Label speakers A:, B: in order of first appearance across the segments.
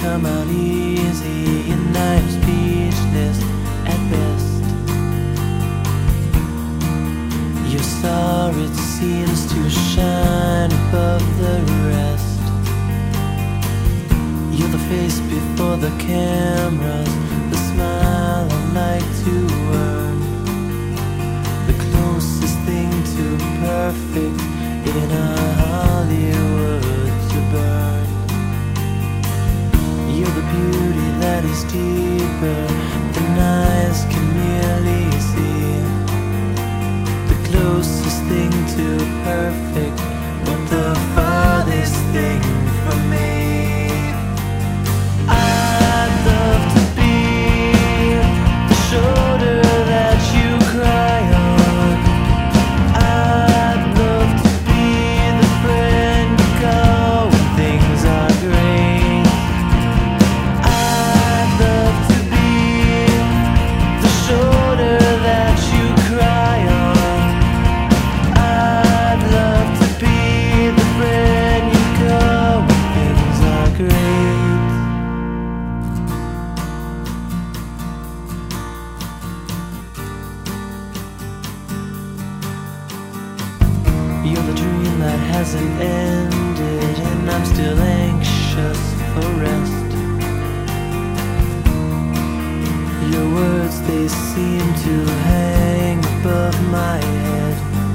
A: come out easy, and I'm speechless at best. Your star, it seems to shine above the rest. You're the face before the cameras, the smile I like to earn, the closest thing to perfect in a Hollywood to burn. You're the beauty that is deeper than eyes can merely see, the closest thing to perfect, but the farthest thing from me. I'd love to be the shoulder that you cry on. I'd love to be the friend you call when things are great. I'd love to be the shoulder that you cry on. I'd love to be the friend you call when things are great. You're the dream that hasn't ended, and I'm still anxious for rest. Your words, they seem to hang above my head.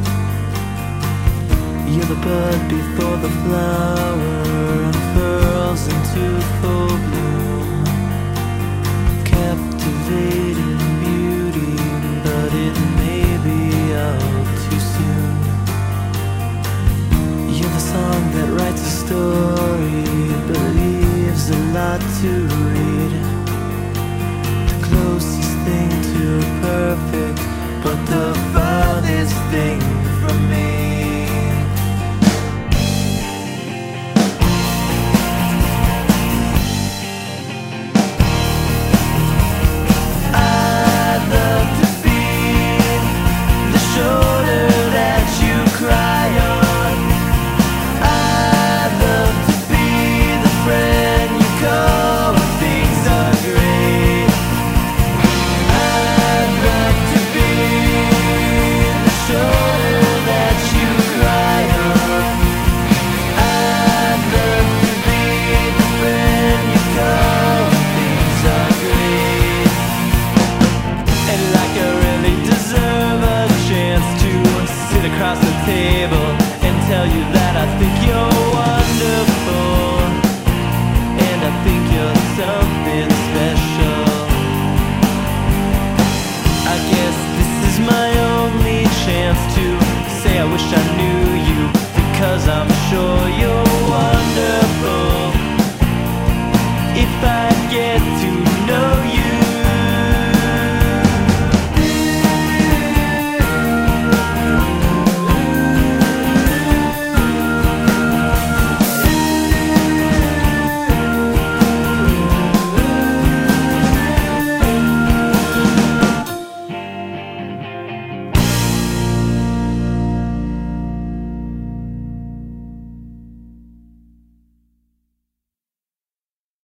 A: You're the bud before the flower unfurls into full bloom, captivating beauty, but it may be all too soon. You're the song that writes a story, but leaves a lot to read, the closest thing to perfect, but the farthest thing from me. I'd love to be the shoulder that you cry on. I'd love to be the friend you call when things are great. I'd love to be the shoulder that you cry on. I'd love to be the friend you call when things are great. And like I really deserve a chance to sit across the table and tell you that I think you're wonderful, and I think you're something special. I guess this is my only chance to say I wish I knew you, because I'm sure